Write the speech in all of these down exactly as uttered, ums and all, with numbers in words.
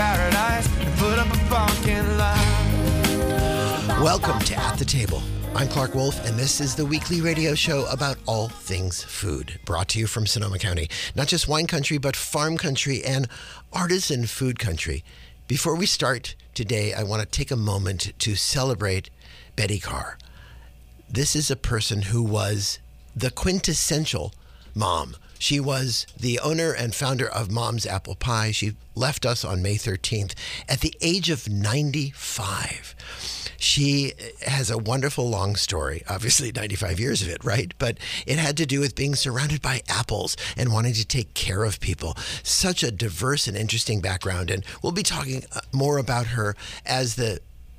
paradise and put up a fucking lie. Welcome to At the Table. I'm Clark Wolf, and this is the weekly radio show about all things food, brought to you from Sonoma County. Not just wine country, but farm country and artisan food country. Before we start today, I want to take a moment to celebrate Betty Carr. This is a person who was the quintessential mom. She was the owner and founder of Mom's Apple Pie. She left us on May thirteenth at the age of ninety-five. She has a wonderful long story, obviously ninety-five years of it, right? But it had to do with being surrounded by apples and wanting to take care of people. Such a diverse and interesting background. And we'll be talking more about her as the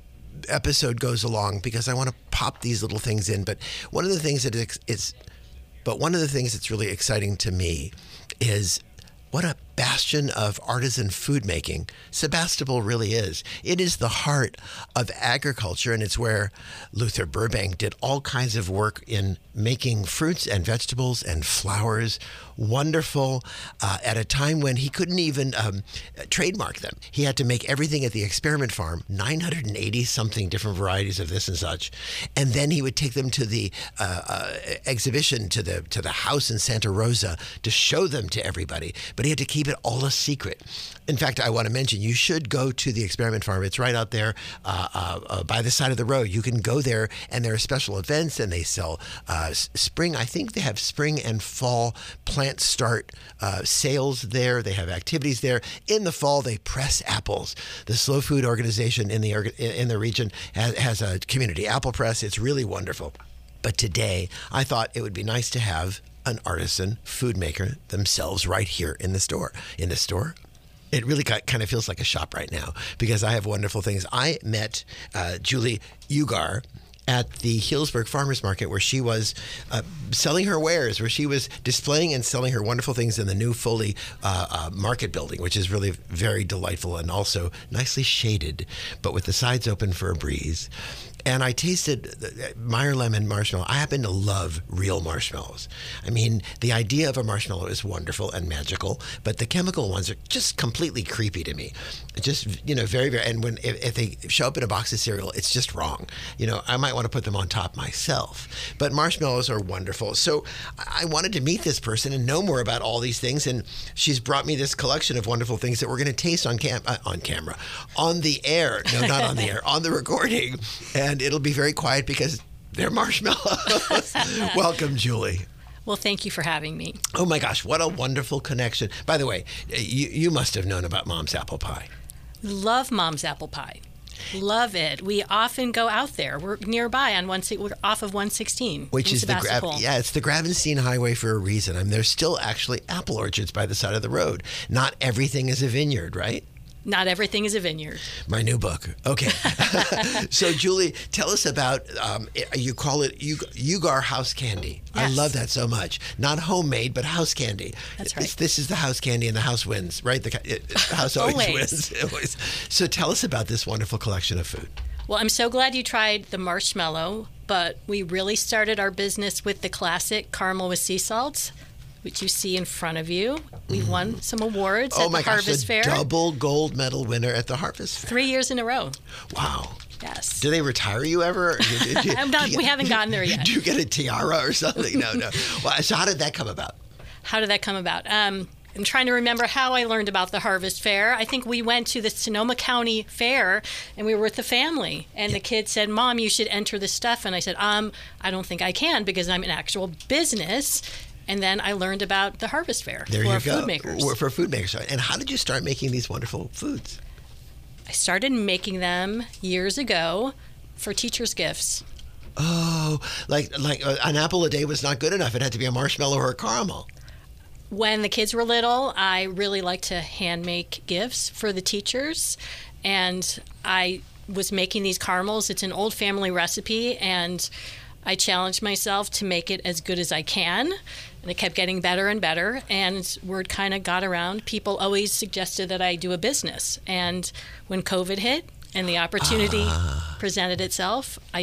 episode goes along, because I want to pop these little things in. But one of the things that is, it's, but one of the things that's really exciting to me is what a bastion of artisan food making Sebastopol really is. It is the heart of agriculture, and it's where Luther Burbank did all kinds of work in making fruits and vegetables and flowers wonderful uh, at a time when he couldn't even um, trademark them. He had to make everything at the experiment farm, nine hundred eighty something different varieties of this and such, and then he would take them to the uh, uh, exhibition, to the to the house in Santa Rosa to show them to everybody. But he had to keep it all a secret. In fact, I want to mention, you should go to the experiment farm. It's right out there uh, uh, uh, by the side of the road. You can go there, and there are special events, and they sell uh, spring. I think they have spring and fall plant start uh, sales there. They have activities there. In the fall, they press apples. The Slow Food Organization in the in the region has, has a community apple press. It's really wonderful. But today, I thought it would be nice to have an artisan food maker themselves right here in the store. In the store? It really kind of feels like a shop right now, because I have wonderful things. I met uh, Julie Ugar at the Healdsburg Farmers Market, where she was uh, selling her wares, where she was displaying and selling her wonderful things in the new Foley uh, uh, market building, which is really very delightful and also nicely shaded, but with the sides open for a breeze. And I tasted Meyer Lemon marshmallow. I happen to love real marshmallows. I mean, the idea of a marshmallow is wonderful and magical, but the chemical ones are just completely creepy to me. Just, you know, very, very, and when, if, if they show up in a box of cereal, it's just wrong. You know, I might want to put them on top myself, but marshmallows are wonderful. So I wanted to meet this person and know more about all these things. And she's brought me this collection of wonderful things that we're going to taste on cam, uh, on camera, on the air. No, not on the air, on the recording. And And it'll be very quiet because they're marshmallows. Welcome, Julie. Well, thank you for having me. Oh my gosh, what a wonderful connection. By the way, you, you must have known about Mom's Apple Pie. Love Mom's Apple Pie. Love it. We often go out there. We're nearby on one. We're off of one sixteen, which is the Gra- yeah, it's the Gravenstein Highway for a reason. I mean, there's still actually apple orchards by the side of the road. Not everything is a vineyard, right? Not everything is a vineyard. My new book. Okay. So, Julie, tell us about, um, you call it Ugar House Candy. Yes. I love that so much. Not homemade, but house candy. That's right. This, this is the house candy, and the house wins, right? The, the house always, always wins. Always. So tell us about this wonderful collection of food. Well, I'm so glad you tried the marshmallow, but we really started our business with the classic caramel with sea salt, which you see in front of you. We mm. won some awards oh at my the gosh, Harvest a Fair. Double gold medal winner at the Harvest Fair. Three years in a row. Wow. Yes. Do they retire you ever? Do, do, I'm not, you, we haven't gotten there yet. Do you get a tiara or something? No, no. Well, so how did that come about? How did that come about? Um, I'm trying to remember how I learned about the Harvest Fair. I think we went to the Sonoma County Fair, and we were with the family. And yeah. the kid said, "Mom, you should enter this stuff." And I said, um, I don't think I can, because I'm an actual business. And then I learned about the Harvest Fair there for you go. food makers. For food makers. And how did you start making these wonderful foods? I started making them years ago for teachers' gifts. Oh, like like uh, an apple a day was not good enough. It had to be a marshmallow or a caramel. When the kids were little, I really liked to hand make gifts for the teachers. And I was making these caramels. It's an old family recipe, and I challenged myself to make it as good as I can, and it kept getting better and better, and word kind of got around. People always suggested that I do a business, and when COVID hit and the opportunity ah. presented itself, I did it.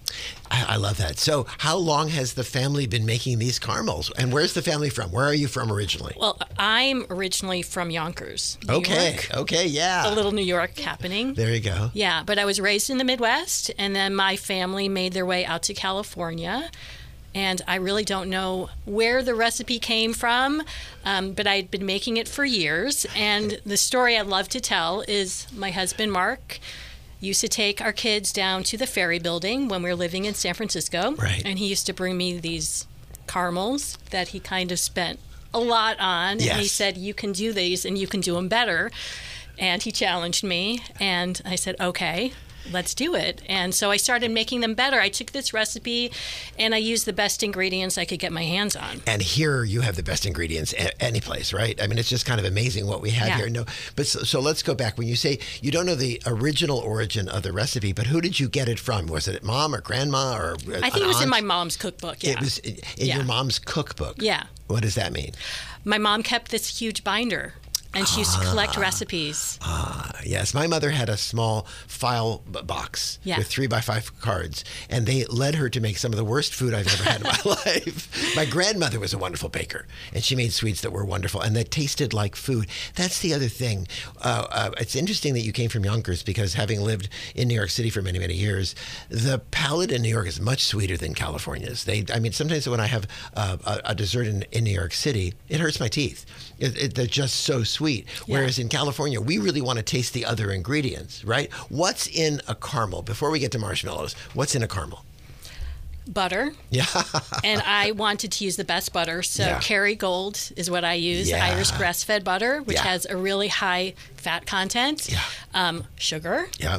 I, I love that. So how long has the family been making these caramels? And where's the family from? Where are you from originally? Well, I'm originally from Yonkers, New Okay. York. Okay. Yeah. A little New York happening. There you go. Yeah, but I was raised in the Midwest, and then my family made their way out to California. And I really don't know where the recipe came from, um, but I'd been making it for years. And the story I love to tell is my husband, Mark, used to take our kids down to the Ferry Building when we were living in San Francisco. Right. And he used to bring me these caramels that he kind of spent a lot on. Yes. And he said, you can do these and you can do them better. And he challenged me. And I said, okay, let's do it. And so I started making them better. I took this recipe and I used the best ingredients I could get my hands on. And here you have the best ingredients a- any place, right? I mean, it's just kind of amazing what we have Yeah. here. No, but so, so let's go back. When you say you don't know the original origin of the recipe, but who did you get it from? Was it mom or grandma or uh, I think it was in aunt? my mom's cookbook. Yeah. It was in, in Yeah. your mom's cookbook. Yeah. What does that mean? My mom kept this huge binder and she used to collect recipes. Ah, yes. My mother had a small file b- box Yeah. with three by five cards, and they led her to make some of the worst food I've ever had in my life. My grandmother was a wonderful baker, and she made sweets that were wonderful and that tasted like food. That's the other thing. Uh, uh, it's interesting that you came from Yonkers because having lived in New York City for many, many years, the palate in New York is much sweeter than California's. They, I mean, sometimes when I have uh, a, a dessert in, in New York City, it hurts my teeth. It, it, they're just so sweet. Whereas in California, we really want to taste the other ingredients, right? What's in a caramel? Before we get to marshmallows, what's in a caramel? Butter. Yeah. And I wanted to use the best butter. So Yeah. Kerrygold is what I use. Yeah. Irish grass-fed butter, which Yeah. has a really high fat content. Yeah. Um, sugar. Yeah.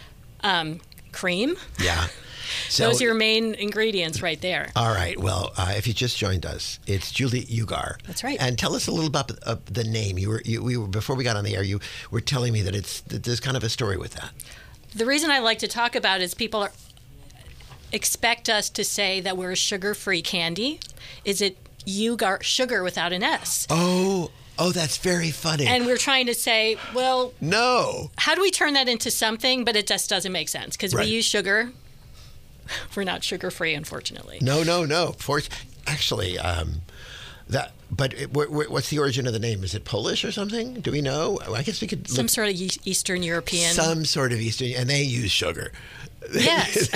Um, cream. Yeah. So, Those are your main ingredients right there. all right. Well, uh, if you just joined us, it's Julie Ugar. That's right. And tell us a little about uh, the name. You were, you, we were before we got on the air. You were telling me that it's that there's kind of a story with that. The reason I like to talk about it is people are, expect us to say that we're a sugar-free candy. Is it Ugar, sugar without an S? Oh, oh, that's very funny. And we're trying to say, well, no. how do we turn that into something? But it just doesn't make sense because Right. we use sugar. We're not sugar-free, unfortunately. No, no, no. For, actually, um, that. But it, wh- wh- what's the origin of the name? Is it Polish or something? Do we know? I guess we could Some look, sort of Eas- Eastern European. some sort of Eastern, and they use sugar. Yes.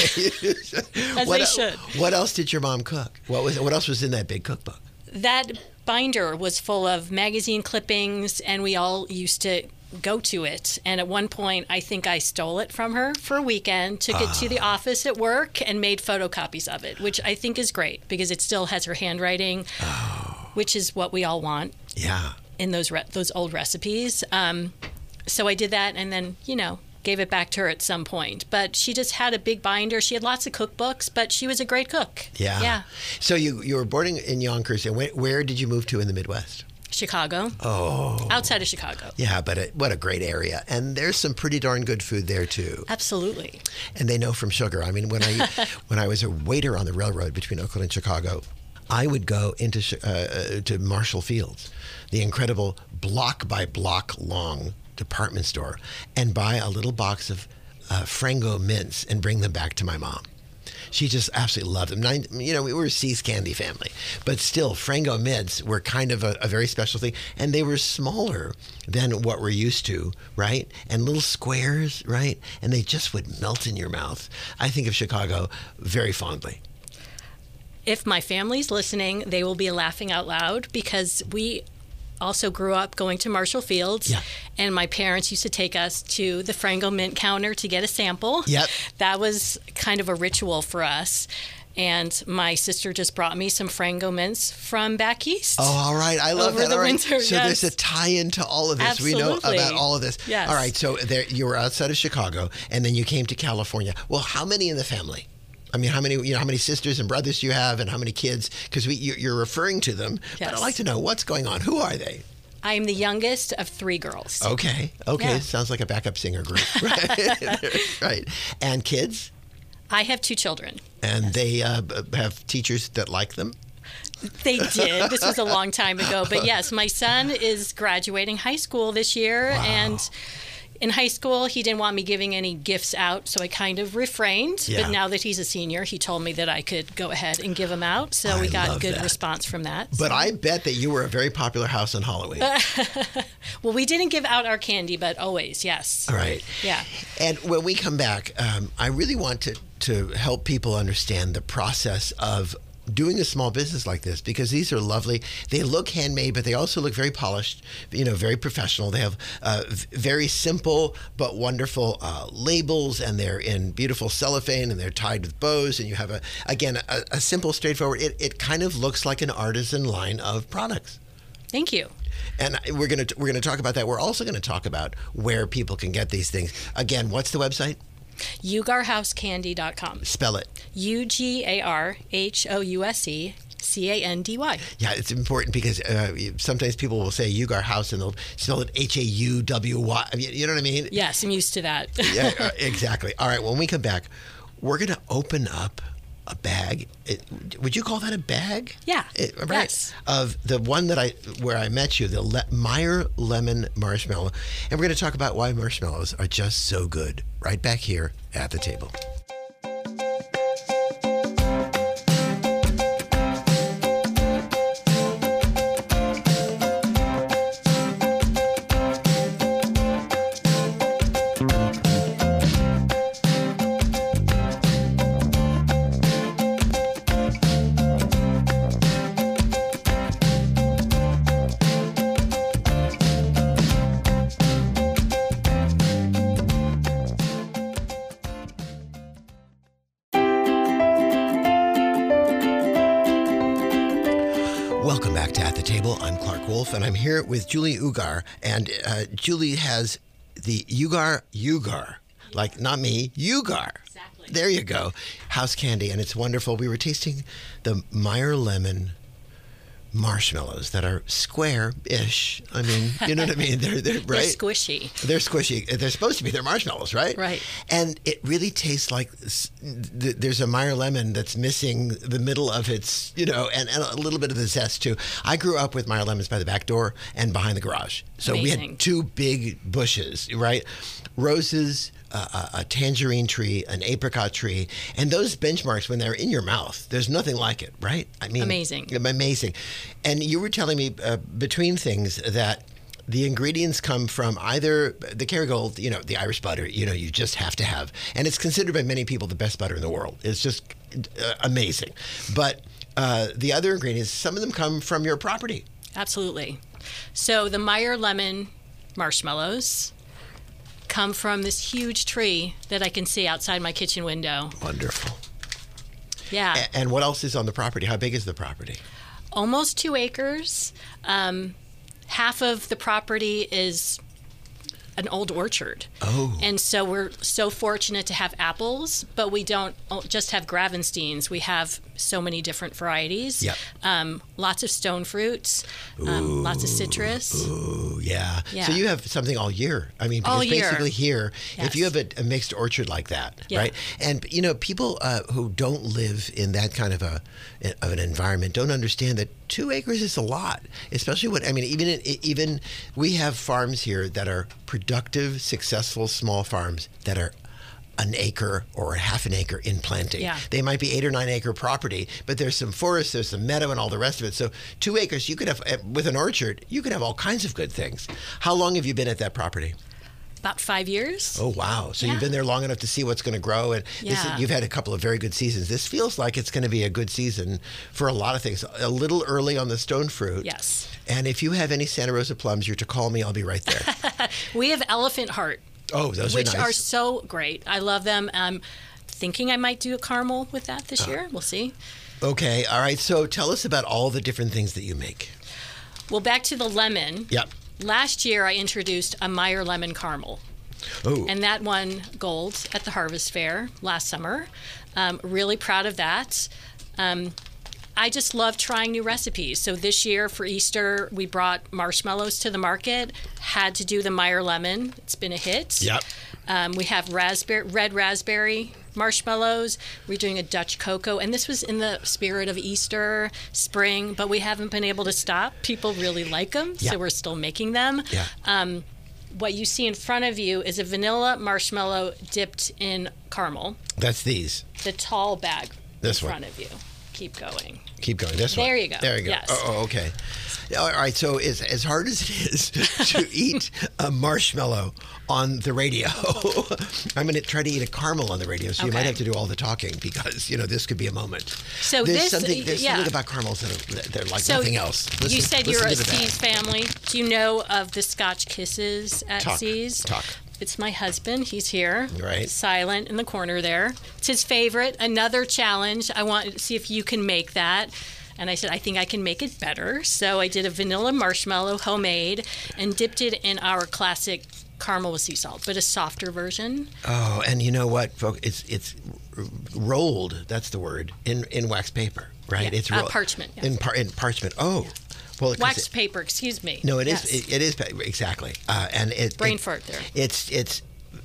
As what, they el- should. What else did your mom cook? What was? What else was in that big cookbook? That binder was full of magazine clippings, and we all used to go to it. And at one point, I think I stole it from her for a weekend, took it to the office at work, and made photocopies of it, which I think is great because it still has her handwriting, which is what we all want Yeah. in those re- those old recipes. Um, so I did that, and then, you know, gave it back to her at some point. But she just had a big binder. She had lots of cookbooks, but she was a great cook. Yeah. Yeah. So you you were born in, in Yonkers, and where, where did you move to in the Midwest? Chicago. Oh. Outside of Chicago. Yeah, but it, what a great area. And there's some pretty darn good food there, too. Absolutely. And they know from sugar. I mean, when I when I was a waiter on the railroad between Oakland and Chicago, I would go into Chi- uh, to Marshall Fields, the incredible block by block long department store, and buy a little box of uh, Frango mints and bring them back to my mom. She just absolutely loved them. Nine, you know, we were a See's Candy family, but still, Frango mints were kind of a, a very special thing, and they were smaller than what we're used to, right? And little squares, right? And they just would melt in your mouth. I think of Chicago very fondly. If my family's listening, they will be laughing out loud because we also grew up going to Marshall Fields, Yeah. and my parents used to take us to the Frango mint counter to get a sample. Yep. That was kind of a ritual for us. And my sister just brought me some Frango mints from back east. Oh, all right. I love Over that. the All right. winter, So yes. there's a tie-in to all of this. We know Absolutely. about all of this. Yes. All right. So there, you were outside of Chicago, and then you came to California. Well, how many in the family? I mean, how many? You know, how many sisters and brothers do you have, and how many kids? Because we, you, you're referring to them. But I'd Yes. like to know what's going on. Who are they? I am the youngest of three girls. Okay. Okay. Yeah. Sounds like a backup singer group, right? Right. And kids, I have two children. and they uh, have teachers that like them. They did. This was a long time ago. But yes, my son is graduating high school this year. Wow. And in high school, he didn't want me giving any gifts out, so I kind of refrained. Yeah. But now that he's a senior, he told me that I could go ahead and give them out. So I we got love good that. response from that. But so. I bet that you were a very popular house on Halloween. Well, we didn't give out our candy, but always, yes. Right. Yeah. And when we come back, um, I really want to, to help people understand the process of doing a small business like this, because these are lovely. They look handmade, but they also look very polished, you know, very professional. They have uh, v- very simple but wonderful uh, labels, and they're in beautiful cellophane, and they're tied with bows. And you have, a again, a, a simple, straightforward, it, it kind of looks like an artisan line of products. Thank you. And we're going to we're going to talk about that. We're also going to talk about where people can get these things. Again, what's the website? ugar house candy dot com. Spell it. U G A R H O U S E C A N D Y. Yeah, it's important because uh, sometimes people will say Ugar House and they'll spell it H A U W Y. I mean, you know what I mean? Yes, I'm used to that. Yeah, uh, exactly. All right, when we come back, we're going to open up a bag. It, would you call that a bag? Yeah. It, right. Yes. Of the one that I where I met you, the Le- Meyer lemon marshmallow, and we're going to talk about why marshmallows are just so good. Right back here at the table. Welcome back to At the Table. I'm Clark Wolf, and I'm here with Julie Ugar. And uh, Julie has the Ugar Ugar, like not me, Ugar. Exactly. There you go. House candy, and it's wonderful. We were tasting the Meyer lemon marshmallows that are square-ish. I mean, you know what I mean? They're, they're right. They're squishy. They're squishy. They're supposed to be. They're marshmallows, right? Right. And it really tastes like s- th- there's a Meyer lemon that's missing the middle of its, you know, and, and a little bit of the zest too. I grew up with Meyer lemons by the back door and behind the garage. So we Amazing. had two big bushes, right? Roses, uh, a, a tangerine tree, an apricot tree, and those benchmarks, when they're in your mouth, there's nothing like it, right? I mean, Amazing. Amazing. And you were telling me uh, between things that the ingredients come from either the Kerrygold, you know, the Irish butter, you know, you just have to have. And it's considered by many people the best butter in the world. It's just uh, amazing. But uh, the other ingredients, some of them come from your property. Absolutely. So the Meyer lemon marshmallows come from this huge tree that I can see outside my kitchen window. Wonderful. Yeah. A- and what else is on the property? How big is the property? Almost two acres. Um, half of the property is an old orchard. Oh. And so we're so fortunate to have apples, but we don't just have Gravensteins. We have so many different varieties. Yep. Um, lots of stone fruits, um, lots of citrus. Ooh, yeah. Yeah. So you have something all year. I mean, because All year. basically here, if you Yes. have a, a mixed orchard like that, Yeah. right? And you know, people uh, who don't live in that kind of a of an environment don't understand that two acres is a lot. Especially when I mean, even in, even we have farms here that are productive, successful small farms that are an acre or a half an acre in planting. Yeah. They might be eight or nine acre property, but there's some forest, there's some meadow and all the rest of it. So two acres, you could have, with an orchard, you could have all kinds of good things. How long have you been at that property? About five years. Oh, wow. So Yeah. you've been there long enough to see what's going to grow. And this is, Yeah. you've had a couple of very good seasons. This feels like it's going to be a good season for a lot of things. A little early on the stone fruit. Yes. And if you have any Santa Rosa plums, you're to call me. I'll be right there. We have Elephant Heart, Oh, those which are are nice. so great. I love them. I'm thinking I might do a caramel with that this year. We'll see. Okay. All right. So tell us about all the different things that you make. Well, back to the lemon. Yep. Last year, I introduced a Meyer lemon caramel. Oh. And that won gold at the Harvest Fair last summer. Um, really proud of that. Um, I just love trying new recipes. So this year for Easter, we brought marshmallows to the market. Had to do the Meyer lemon. It's been a hit. Yep. Um, we have raspberry, red raspberry marshmallows. We're doing a Dutch cocoa, and this was in the spirit of Easter, spring. But we haven't been able to stop. People really like them, Yeah. so we're still making them. Yeah. Um, what you see in front of you is a vanilla marshmallow dipped in caramel. That's these. The tall bag This in one. front of you. Keep going. Keep going. This one. There you go. There you go. Yes. Oh, oh, okay. All right. So, as, as hard as it is to eat a marshmallow on the radio, I'm going to try to eat a caramel on the radio. So you might Okay. have to do all the talking because you know this could be a moment. So there's this, something. There's yeah. something about caramels that are they're like So nothing else. Listen, you said listen you're a to the bag. C's family. Do you know of the Scotch Kisses at Talk. C's? Talk. It's my husband. He's here. Right. Silent in the corner there. It's his favorite. Another challenge. I want to see if you can make that. And I said, I think I can make it better. So I did a vanilla marshmallow, homemade, and dipped it in our classic caramel with sea salt, but a softer version. Oh, and you know what, folks? It's it's r- rolled. That's the word in in wax paper, right? Yeah, It's uh, rolled parchment, yeah. in par- in parchment. Oh, well, 'cause Wax it- paper, excuse me. No, it is. Yes. It, it is pa- exactly. Uh, and it Brain it- fart there. It's it's.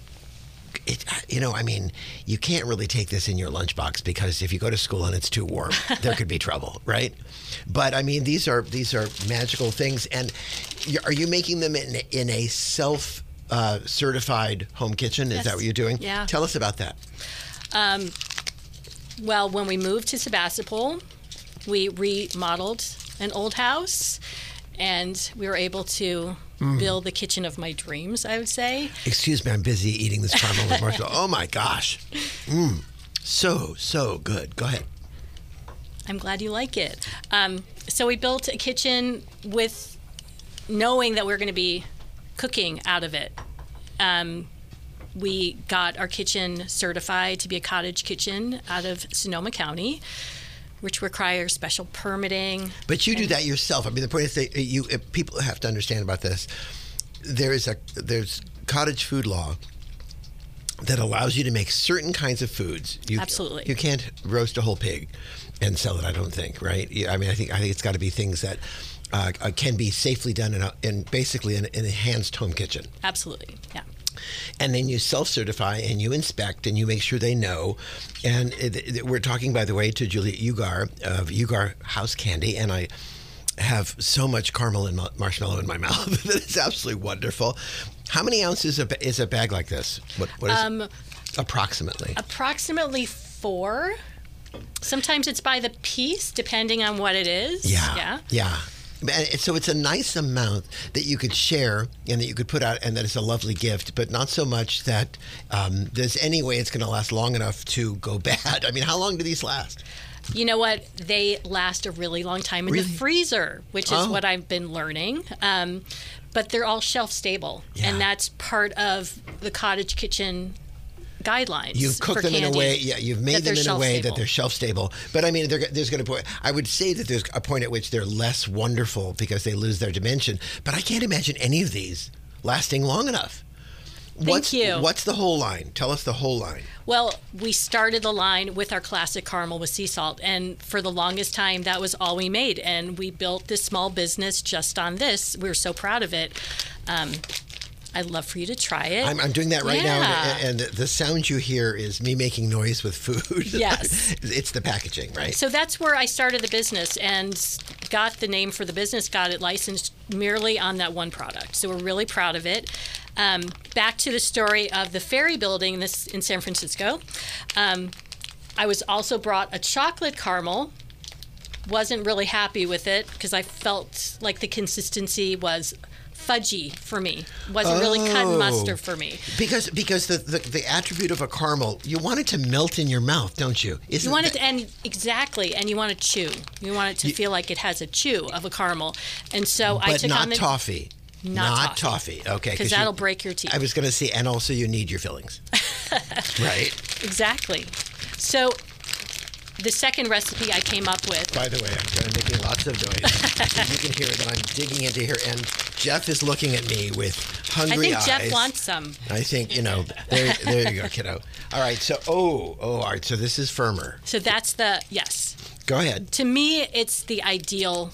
It, you know, I mean, you can't really take this in your lunchbox because if you go to school and it's too warm, there could be trouble, right? But I mean, these are these are magical things. And you- are you making them in in a self uh, certified home kitchen? Is Yes. that what you're doing? Yeah. Tell us about that. Um, well, when we moved to Sebastopol, we remodeled an old house, and we were able to Mm. build the kitchen of my dreams, I would say. Excuse me, I'm busy eating this caramel with marshmallow. Oh my gosh, mm, so so good. Go ahead. I'm glad you like it. Um, so we built a kitchen with knowing that we're going to be cooking out of it. Um, we got our kitchen certified to be a cottage kitchen out of Sonoma County, which requires special permitting. But you do that yourself. I mean, the point is that you uh, people have to understand about this. There is a there's cottage food law that allows you to make certain kinds of foods. You, Absolutely. You can't roast a whole pig and sell it. I don't think, right? You- I mean, I think I think it's got to be things that uh, uh, can be safely done in, a, in basically an, an enhanced home kitchen. Absolutely, yeah. And then you self-certify and you inspect and you make sure they know. And it, it- we're talking, by the way, to Juliet Ugar of Ugar House Candy, and I have so much caramel and ma- marshmallow in my mouth that it's absolutely wonderful. How many ounces of, is a bag like this? What, what is Um, it? Approximately. Approximately four. Sometimes it's by the piece, depending on what it is. Yeah. Yeah. Yeah. And so it's a nice amount that you could share and that you could put out, and that it's a lovely gift, but not so much that um, there's any way it's going to last long enough to go bad. I mean, how long do these last? You know what? They last a really long time in Really? the freezer, which is Oh. what I've been learning. Um, but they're all shelf stable, Yeah. and that's part of the cottage kitchen guidelines. You've cooked for them in a candy, way, yeah. You've made that them they're in a way that shelf-stable. they're shelf stable. But I mean, they're, there's going to point. I would say that there's a point at which they're less wonderful because they lose their dimension. But I can't imagine any of these lasting long enough. Thank what's, you. What's the whole line? Tell us the whole line. Well, we started the line with our classic caramel with sea salt, and for the longest time, that was all we made. And we built this small business just on this. We were so proud of it. Um, I'd love for you to try it. I'm, I'm doing that right now, Yeah. and, and the sound you hear is me making noise with food. Yes. It's the packaging, right? So that's where I started the business and got the name for the business, got it licensed merely on that one product. So we're really proud of it. Um, back to the story of the Ferry Building this in San Francisco. Um, I was also brought a chocolate caramel. Wasn't really happy with it because I felt like the consistency was fudgy for me. Wasn't really cut Oh. and mustard for me. Because because the, the the attribute of a caramel, you want it to melt in your mouth, don't you? Isn't You want it that- to, and exactly, and you want to chew. You want it to feel like it has a chew of a caramel. And so I but took not on the toffee. Not toffee. Okay, because you- that'll break your teeth. I was going to say, and also you need your fillings, right? Exactly. So the second recipe I came up with. By the way, I'm making lots of noise. So you can hear that I'm digging into here, and Jeff is looking at me with I hungry think eyes. Jeff wants some. I think you know. There, there you go, kiddo. All right. So, oh, oh, all right. So this is firmer. So that's the yes. Go ahead. To me, it's the ideal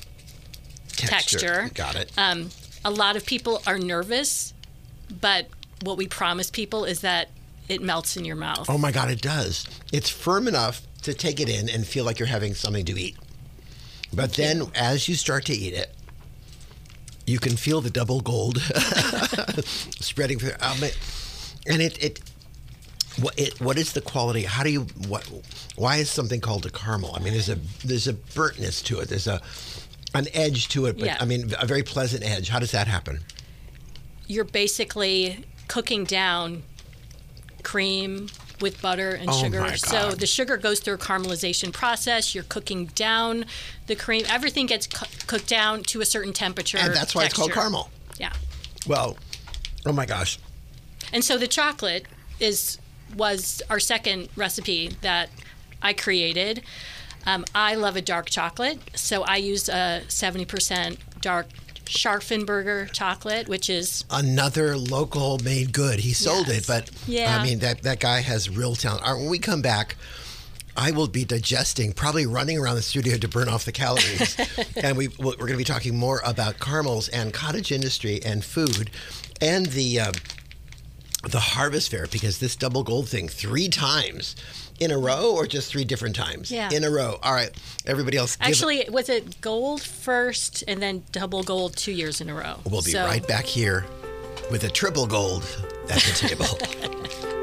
texture. Got it. Um, a lot of people are nervous, but what we promise people is that it melts in your mouth. Oh my God, it does. It's firm enough to take it in and feel like you're having something to eat. But then, as you start to eat it, You can feel the double gold spreading through. Um, and it, it, what, it, what is the quality? How do you, what, why is something called a caramel? I mean, there's a, there's a burntness to it. There's a, an edge to it, but Yeah. I mean, a very pleasant edge. How does that happen? You're basically cooking down cream with butter and Oh, sugar. my So God. the sugar goes through a caramelization process. You're cooking down the cream. Everything gets cu- cooked down to a certain temperature. And that's why it's called texture. caramel. Yeah. Well, oh my gosh. And so the chocolate is was our second recipe that I created. Um, I love a dark chocolate, so I use a seventy percent dark Scharfenberger chocolate, which is Another local made good. He sold Yes. it, but Yeah. I mean, that, that guy has real talent. All right, when we come back, I will be digesting, probably running around the studio to burn off the calories. And we, we're going to be talking more about caramels and cottage industry and food and the uh, the harvest fair, because this double gold thing three times in a row, or just three different times? Yeah. In a row. All right. Everybody else. give- actually was it gold first and then double gold two years in a row. We'll be So- right back here with a triple gold at the table.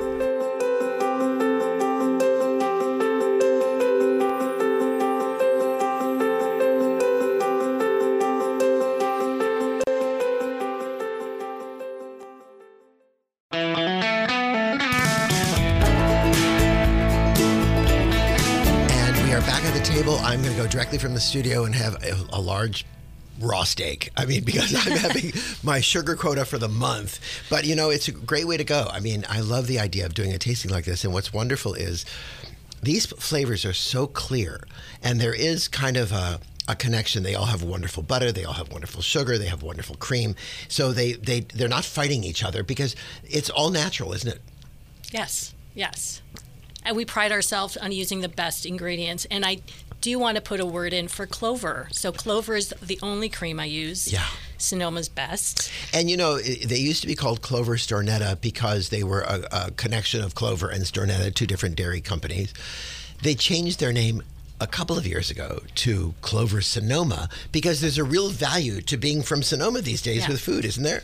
And we are back at the table. I'm going to go directly from the studio and have a, a large raw steak. I mean, because I'm having my sugar quota for the month. But, you know, it's a great way to go. I mean, I love the idea of doing a tasting like this. And what's wonderful is these flavors are so clear. And there is kind of a, a connection. They all have wonderful butter. They all have wonderful sugar. They have wonderful cream. So they, they, they're not fighting each other because it's all natural, isn't it? Yes, yes. And we pride ourselves on using the best ingredients. And I do want to put a word in for Clover. So Clover is the only cream I use. Yeah. Sonoma's best. And you know, i- they used to be called Clover Stornetta because they were a, a connection of Clover and Stornetta, two different dairy companies. They changed their name a couple of years ago to Clover Sonoma because there's a real value to being from Sonoma these days Yeah. with food, isn't there?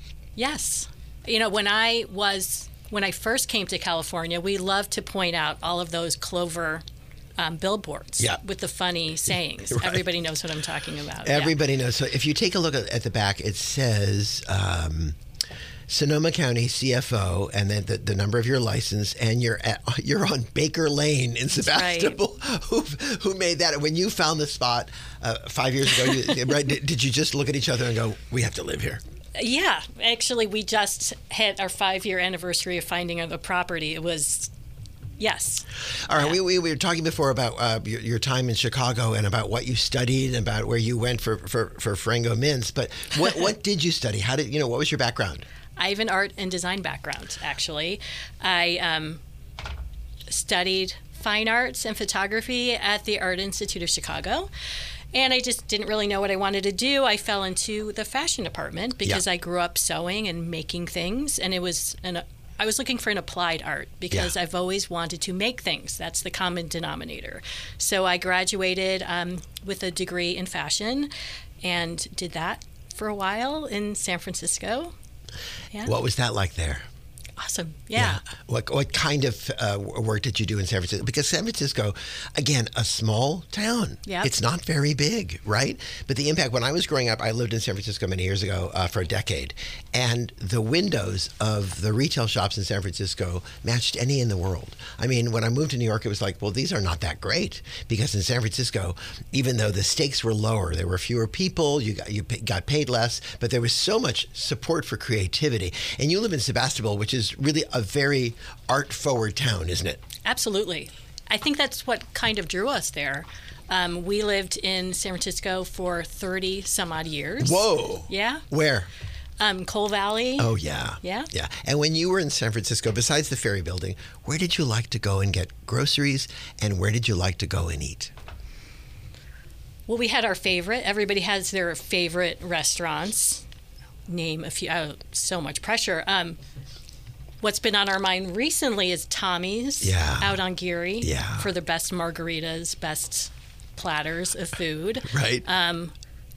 Yes. You know, when I was when I first came to California, we loved to point out all of those Clover um, billboards Yeah. with the funny sayings. Right. Everybody knows what I'm talking about. Yeah. Everybody knows. So if you take a look at, at the back, it says um, Sonoma County C F O, and then the, the number of your license, and you're at, you're on Baker Lane in Sebastopol. Who who made that? When you found the spot uh, five years ago, you, right? Did, did you just look at each other and go, "We have to live here"? Yeah, actually, we just hit our five-year anniversary of finding the property. It was, yes. All right, we, we, we were talking before about uh, your, your time in Chicago and about what you studied and about where you went for, for, for Frango Mints. But what what did you study? How did you know? What was your background? I have an art and design background, actually. I um, studied fine arts and photography at the Art Institute of Chicago. And I just didn't really know what I wanted to do. I fell into the fashion department because Yeah. I grew up sewing and making things. And it was an I was looking for an applied art because Yeah. I've always wanted to make things. That's the common denominator. So I graduated um, with a degree in fashion and did that for a while in San Francisco. Yeah. What was that like there? Awesome. Yeah. What what kind of uh, work did you do in San Francisco? Because San Francisco, again, a small town. Yep. It's not very big, right? But the impact, when I was growing up, I lived in San Francisco many years ago uh, for a decade. And the windows of the retail shops in San Francisco matched any in the world. I mean, when I moved to New York, it was like, well, these are not that great. Because in San Francisco, even though the stakes were lower, there were fewer people, you got, you pa- got paid less, but there was so much support for creativity. And you live in Sebastopol, which is really a very art-forward town, isn't it? Absolutely. I think that's what kind of drew us there. Um, we lived in San Francisco for thirty some odd years. Whoa. Yeah. Where? Um, Cole Valley. Oh, yeah. Yeah. Yeah. And when you were in San Francisco, besides the Ferry Building, where did you like to go and get groceries, and where did you like to go and eat? Well, we had our favorite. Everybody has their favorite restaurants. Name a few. Oh, so much pressure. Um, what's been on our mind recently is Tommy's Yeah. out on Geary Yeah. for the best margaritas, best platters of food. Right. Um,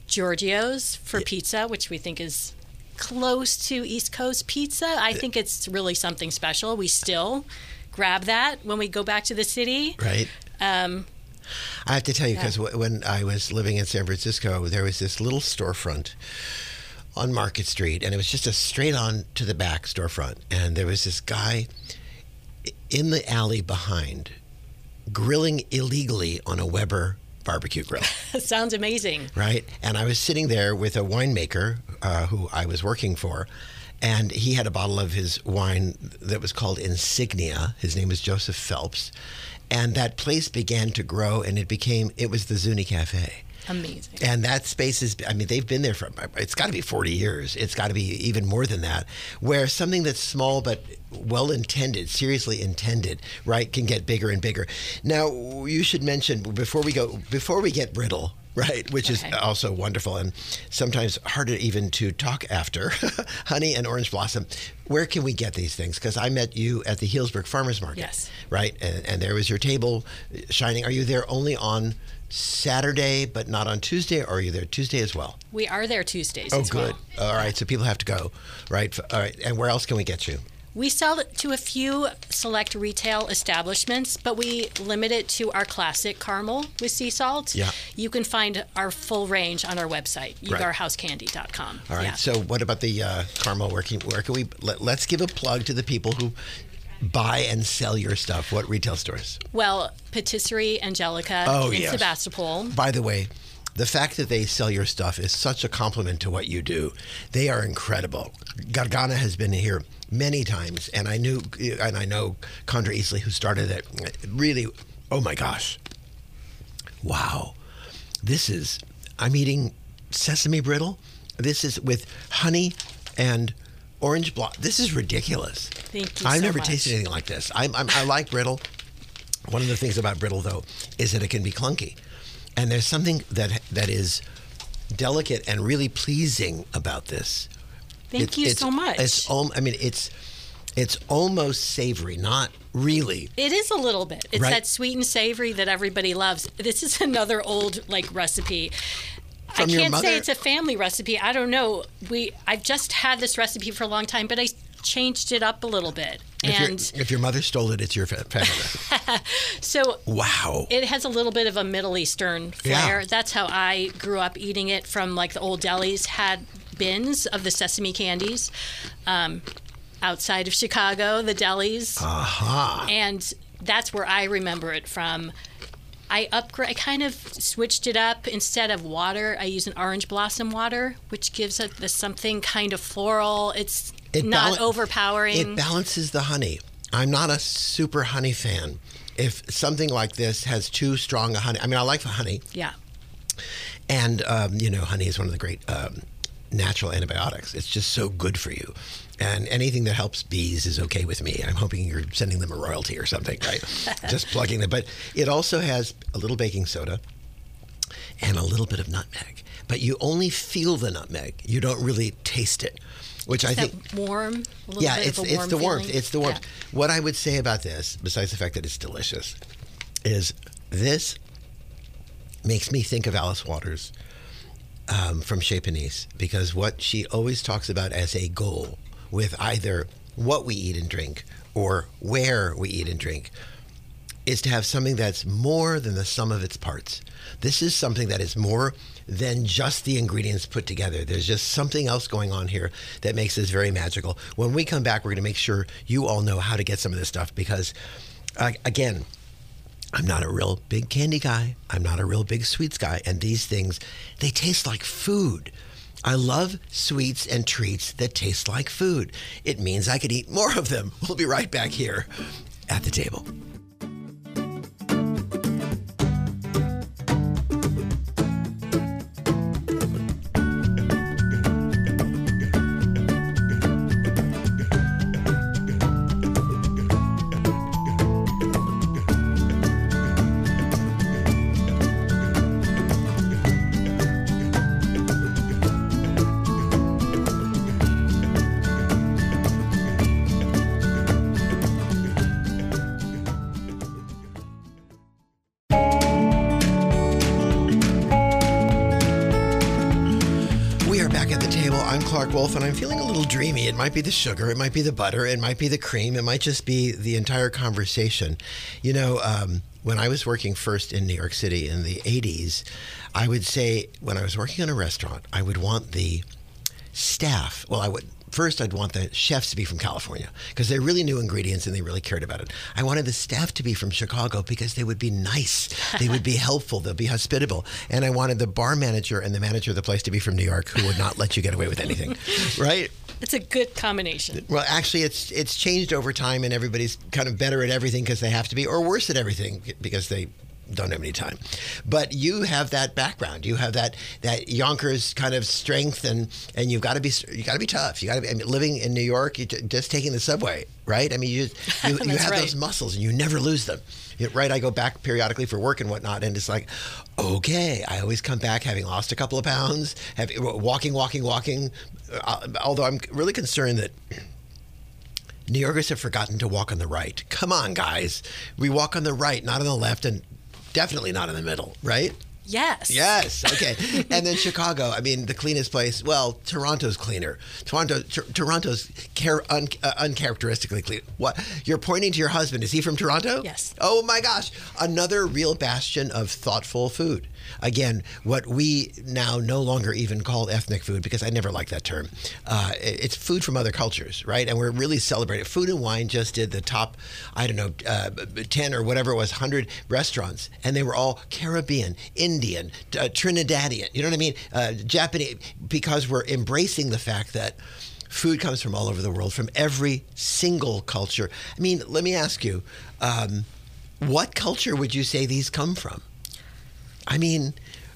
Giorgio's for pizza, which we think is close to East Coast pizza. I think it's really something special. We still grab that when we go back to the city. Right. Um, I have to tell you, Yeah. because w- when I was living in San Francisco, there was this little storefront on Market Street, and it was just a straight on to the back storefront. And there was this guy i- in the alley behind grilling illegally on a Weber barbecue grill, sounds amazing. right? And I was sitting there with a winemaker uh, who I was working for, and he had a bottle of his wine that was called Insignia. His name was Joseph Phelps. And that place began to grow, and it became, it was the Zuni Cafe. Amazing. And that space is, I mean, they've been there for, it's got to be forty years. It's got to be even more than that, where something that's small but well intended, seriously intended, right, can get bigger and bigger. Now, you should mention, before we go, before we get brittle, right, which Okay. is also wonderful and sometimes harder even to talk after, honey and orange blossom, where can we get these things? Because I met you at the Healdsburg Farmers Market. Yes. Right, and, and there was your table shining. Are you there only on Saturday, but not on Tuesday, or are you there Tuesday as well? We are there Tuesdays Oh, as good. well. All right, so people have to go, right? All right, and where else can we get you? We sell it to a few select retail establishments, but we limit it to our classic caramel with sea salt. Yeah. You can find our full range on our website, Right. egar house candy dot com. All right, Yeah. so what about the uh, caramel? Where can, where can we, let, let's give a plug to the people who buy and sell your stuff. What retail stores? Well, Patisserie Angelica Oh, in yes. Sebastopol. By the way, the fact that they sell your stuff is such a compliment to what you do. They are incredible. Gargana has been here many times, and I knew, and I know Condra Easley, who started it. Really, oh my gosh, wow! This is. I'm eating sesame brittle. This is with honey and orange blossom. This is ridiculous. Thank you I've so never much. tasted anything like this. I'm, I'm, I like brittle. One of the things about brittle, though, is that it can be clunky. And there's something that that is delicate and really pleasing about this. Thank It- you it's- so much. It's al- I mean, it's it's almost savory, not really. It is a little bit. It's Right. that sweet and savory that everybody loves. This is another old like recipe. From I your can't mother? say it's a family recipe. I don't know. We I've just had this recipe for a long time, but I changed it up a little bit. If, your- And if your mother stole it, it's your fa- family. so Wow. it has a little bit of a Middle Eastern flair. Yeah. That's how I grew up eating it from like the old delis had bins of the sesame candies. Um, outside of Chicago, the delis. Aha. And that's where I remember it from. I upgrade. I kind of switched it up. Instead of water, I use an orange blossom water, which gives it the something kind of floral. It's It not bal- overpowering. It balances the honey. I'm not a super honey fan. If something like this has too strong a honey, I mean, I like the honey, yeah. and um, you know, honey is one of the great um, natural antibiotics. It's just so good for you. And anything that helps bees is okay with me. I'm hoping you're sending them a royalty or something, right? Just plugging them. But it also has a little baking soda and a little bit of nutmeg. But you only feel the nutmeg. You don't really taste it, which I Is that think. warm? A little Yeah, bit it's of a it's warm the warmth. feeling? It's the warmth. Yeah. What I would say about this, besides the fact that it's delicious, is this makes me think of Alice Waters um, from Chez Panisse, because what she always talks about as a goal with either what we eat and drink or where we eat and drink is to have something that's more than the sum of its parts. This is something that is more than just the ingredients put together. There's just something else going on here that makes this very magical. When we come back, we're going to make sure you all know how to get some of this stuff because, uh, again, I'm not a real big candy guy. I'm not a real big sweets guy. And these things, they taste like food. I love sweets and treats that taste like food. It means I could eat more of them. We'll be right back here at the table. Back at the table, I'm Clark Wolf, and I'm feeling a little dreamy. It might be the sugar, it might be the butter, it might be the cream, it might just be the entire conversation. You know, um, when I was working first in New York City in the eighties, I would say when I was working in a restaurant, I would want the staff, well, I would first I'd want the chefs to be from California because they really knew ingredients and they really cared about it. I wanted the staff to be from Chicago because they would be nice, they would be helpful, they'll be hospitable. And I wanted the bar manager and the manager of the place to be from New York who would not let you get away with anything, right? It's a good combination. Well, actually, it's it's changed over time, and everybody's kind of better at everything because they have to be, or worse at everything because they don't have any time. But you have that background. You have that that Yonkers kind of strength, and and you've got to be you got to be tough. You got to be. I mean, living in New York, you just taking the subway, right? I mean, you you, you have right. those muscles, and you never lose them. You- right? I go back periodically for work and whatnot, and it's like, okay, I always come back having lost a couple of pounds, have, walking, walking, walking. Uh, although I'm really concerned that New Yorkers have forgotten to walk on the right. Come on, guys. We walk on the right, not on the left, and definitely not in the middle, right? Yes. Yes. Okay. And then Chicago, I mean, the cleanest place. Well, Toronto's cleaner. Toronto, t- Toronto's char- un- uh, uncharacteristically clean. What? You're pointing to your husband. Is he from Toronto? Yes. Oh my gosh. Another real bastion of thoughtful food. Again, what we now no longer even call ethnic food, because I never liked that term. Uh, it- it's food from other cultures, right? And we're really celebrating. Food and Wine just did the top, I don't know, uh, ten or whatever it was, one hundred restaurants. And they were all Caribbean, Indian, uh, Trinidadian, you know what I mean? Uh, Japanese, because we're embracing the fact that food comes from all over the world, from every single culture. I mean, let me ask you, um, what culture would you say these come from? I mean,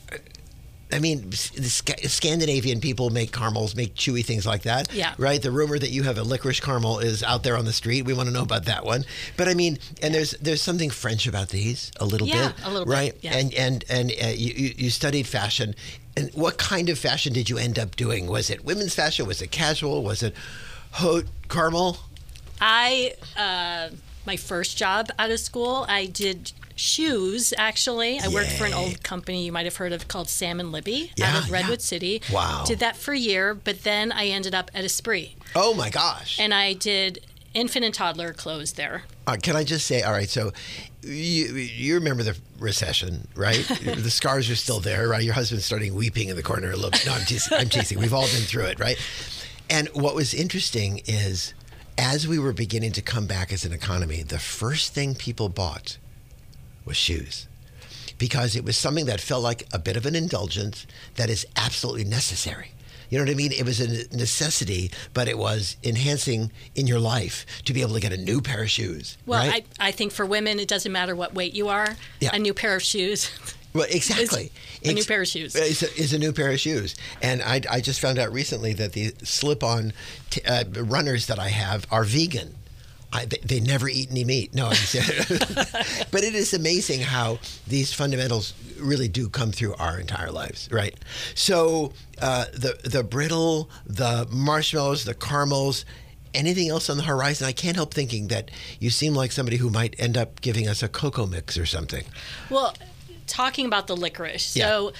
I mean, the Sc- Scandinavian people make caramels, make chewy things like that. Yeah. Right? The rumor that you have a licorice caramel is out there on the street. We want to know about that one. But I mean, and there's there's something French about these, a little Yeah, bit. a little bit, right? yeah. And and and uh, you you you studied fashion. And what kind of fashion did you end up doing? Was it women's fashion? Was it casual? Was it haute caramel? I, uh, my first job out of school, I did shoes, actually. I worked for an Yay. old company you might have heard of called Sam and Libby Yeah, out of Redwood yeah. City. Wow. Did that for a year, but then I ended up at Esprit. Oh my gosh. And I did infant and toddler clothes there. Uh, can I just say, all right, so you, you remember the recession, right? The scars are still there, right? Your husband's starting weeping in the corner a little. No, I'm teasing. I'm teasing. We've all been through it, right? And what was interesting is as we were beginning to come back as an economy, the first thing people bought was shoes, because it was something that felt like a bit of an indulgence that is absolutely necessary. You know what I mean? It was a necessity, but it was enhancing in your life to be able to get a new pair of shoes. Well, right? I, I think for women, it doesn't matter what weight you are. Yeah. A new pair of shoes. Well, exactly. A new Ex- pair of shoes. Is a, is a new pair of shoes. And I, I just found out recently that the slip-on t- uh, runners that I have are vegan. I, they, they never eat any meat. No, I'm just, but it is amazing how these fundamentals really do come through our entire lives, right? So uh, the the brittle, the marshmallows, the caramels, anything else on the horizon? I can't help thinking that you seem like somebody who might end up giving us a cocoa mix or something. Well, talking about the licorice. Yeah. So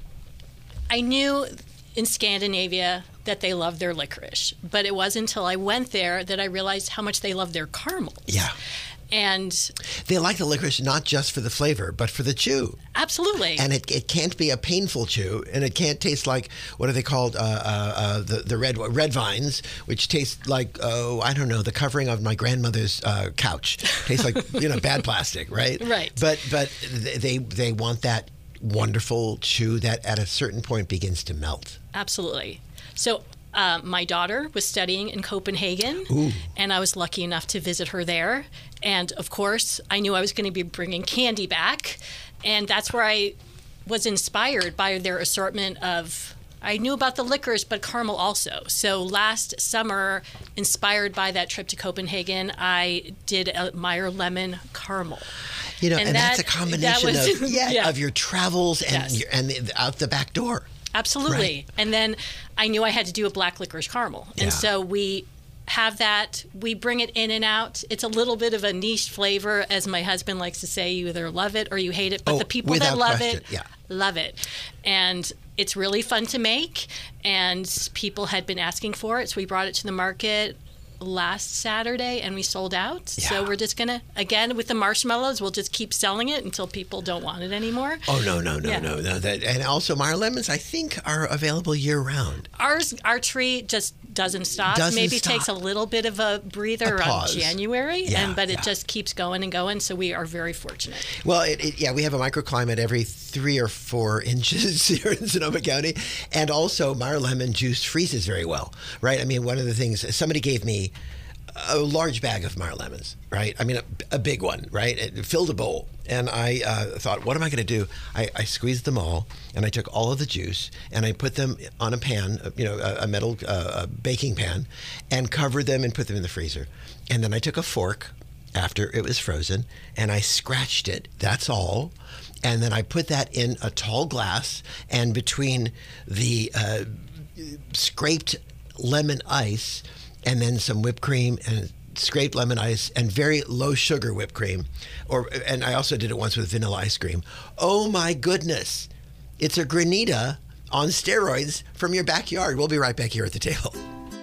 I knew in Scandinavia that they love their licorice, but it wasn't until I went there that I realized how much they love their caramels. Yeah. And They like the licorice not just for the flavor, but for the chew. absolutely. And it, it can't be a painful chew, and it can't taste like, what are they called, uh, uh, uh, the, the red red vines, which taste like, oh, I don't know, the covering of my grandmother's uh, couch. Tastes like, you know, bad plastic, right? Right. But, but they, they want that wonderful chew that at a certain point begins to melt. Absolutely. So uh, my daughter was studying in Copenhagen, Ooh. and I was lucky enough to visit her there. And of course, I knew I was going to be bringing candy back, and that's where I was inspired by their assortment of. I knew about the licorice, but caramel also. So last summer, inspired by that trip to Copenhagen, I did a Meyer lemon caramel. You know, and, And that's a that- combination that was- of yeah, yeah. of your travels and Yes. your, and the, out the back door. Absolutely. Right. And then I knew I had to do a black licorice caramel. Yeah. And so we have that. We bring it in and out. It's a little bit of a niche flavor, as my husband likes to say. You either love it or you hate it. But Oh, the people without that love question. it, Yeah. love it. And it's really fun to make, and people had been asking for it, so we brought it to the market last Saturday and we sold out. Yeah. So we're just gonna, again, with the marshmallows, we'll just keep selling it until people don't want it anymore. Oh no no no Yeah. no no! That, and also Meyer lemons, I think, are available year round. Ours, our tree just doesn't stop. Doesn't Maybe stop. takes a little bit of a breather A on pause. January, Yeah, and but it yeah. just keeps going and going. So we are very fortunate. Well, it, it, yeah, we have a microclimate every three or four inches here in Sonoma County, and also Meyer lemon juice freezes very well, right? I mean, one of the things somebody gave me a large bag of Meyer lemons, right? I mean, a, a big one, right? It filled a bowl. And I uh, thought, what am I going to do? I, I squeezed them all, and I took all of the juice, and I put them on a pan, you know, a, a metal uh, a baking pan, and covered them and put them in the freezer. And then I took a fork after it was frozen, and I scratched it. That's all. And then I put that in a tall glass, and between the uh, scraped lemon ice and then some whipped cream and scraped lemon ice and very low sugar whipped cream, or and I also did it once with vanilla ice cream. Oh my goodness. It's a granita on steroids from your backyard. We'll be right back here at the table.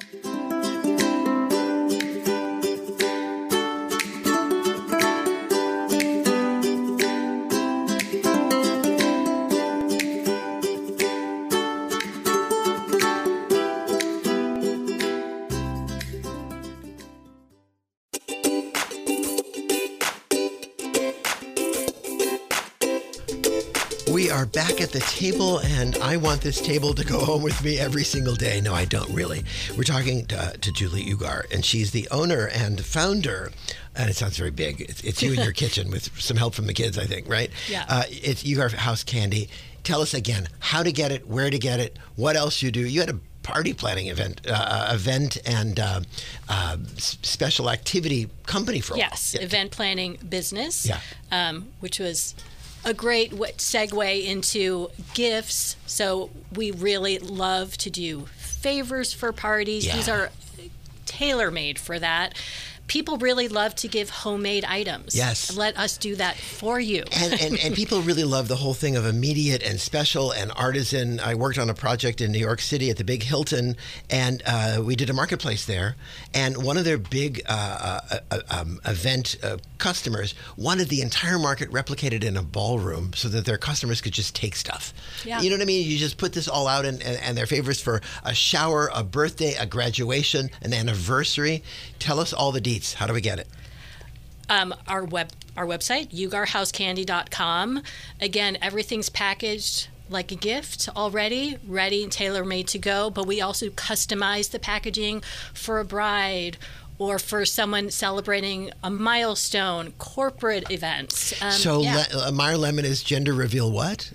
We are back at the table, and I want this table to go home with me every single day. No, I don't really. We're talking to, to Julie Ugar, and she's the owner and founder, and it sounds very big. It's, it's you in your kitchen with some help from the kids, I think, right? Yeah. Uh, it's Ugar House Candy. Tell us again how to get it, where to get it, what else you do. You had a party planning event, uh, event and uh, uh, s- special activity company for a Yes, while. Yeah. event planning business, Yeah. um, which was a great w- segue into gifts. So we really love to do favors for parties. Yeah. These are tailor-made for that. People really love to give homemade items. Yes. Let us do that for you. and, and and people really love the whole thing of immediate and special and artisan. I worked on a project in New York City at the Big Hilton, and uh, we did a marketplace there. And one of their big uh, uh, uh, um, event uh, customers wanted the entire market replicated in a ballroom so that their customers could just take stuff. Yeah. You know what I mean? You just put this all out, and, and, and their favors for a shower, a birthday, a graduation, an anniversary. Tell us all the details. How do we get it? Um, our web our website, ugar house candy dot com. Again, everything's packaged like a gift already, ready and tailor-made to go, but we also customize the packaging for a bride or for someone celebrating a milestone, corporate events. Um, So yeah. le- uh, Meyer Lemon is gender reveal what?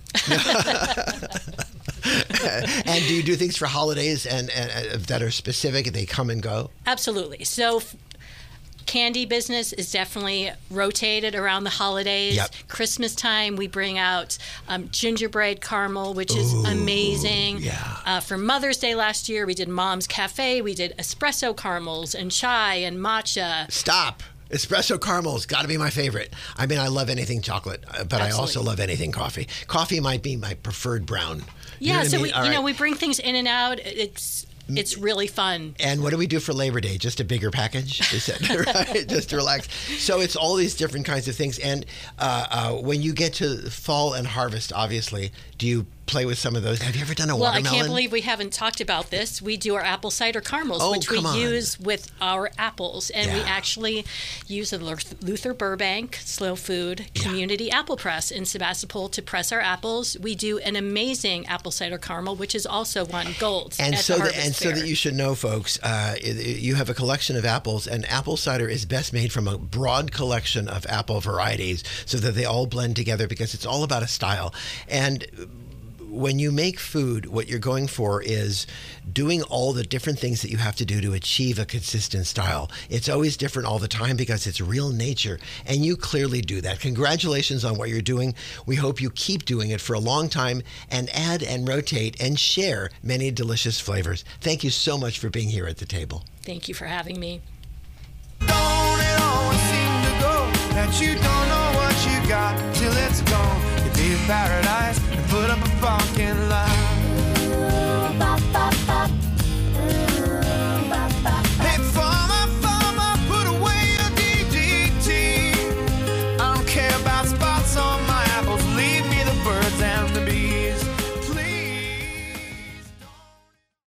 And do you do things for holidays and, and uh, that are specific and they come and go? Absolutely. So f- candy business is definitely rotated around the holidays. Yep. Christmas time, we bring out um, gingerbread caramel, which is amazing. yeah. Uh, for Mother's Day last year, we did Mom's Cafe. We did espresso caramels and chai and matcha. Stop. Espresso caramels got to be my favorite. I mean, I love anything chocolate, uh, but I also Absolutely. love anything coffee. Coffee might be my preferred brown. You know Yeah, what I so mean? we, All you know, right. we bring things in and out. It's it's really fun. And what do we do for Labor Day? Just a bigger package? Is that right? Just to relax. So it's all these different kinds of things. And uh, uh, when you get to fall and harvest, obviously, do you play with some of those? Have you ever done a Well, I watermelon? can't believe we haven't talked about this. We do our apple cider caramels, Oh, which we come on. use with our apples. And we Yeah. actually use the Luther Burbank Slow Food Community Apple Press in Sebastopol to press our apples. We do an amazing apple cider caramel, which is also won gold And at so, the that, Harvest and so Fair. that you should know, folks, uh, i- you have a collection of apples, and apple cider is best made from a broad collection of apple varieties, so that they all blend together because it's all about a style. And when you make food, what you're going for is doing all the different things that you have to do to achieve a consistent style. It's always different all the time because it's real nature, and you clearly do that. Congratulations on what you're doing. We hope you keep doing it for a long time and add and rotate and share many delicious flavors. Thank you so much for being here at the table. Thank you for having me. Don't it always seem to go that you don't know what you got till it's gone? You leave paradise and put up a parking lot.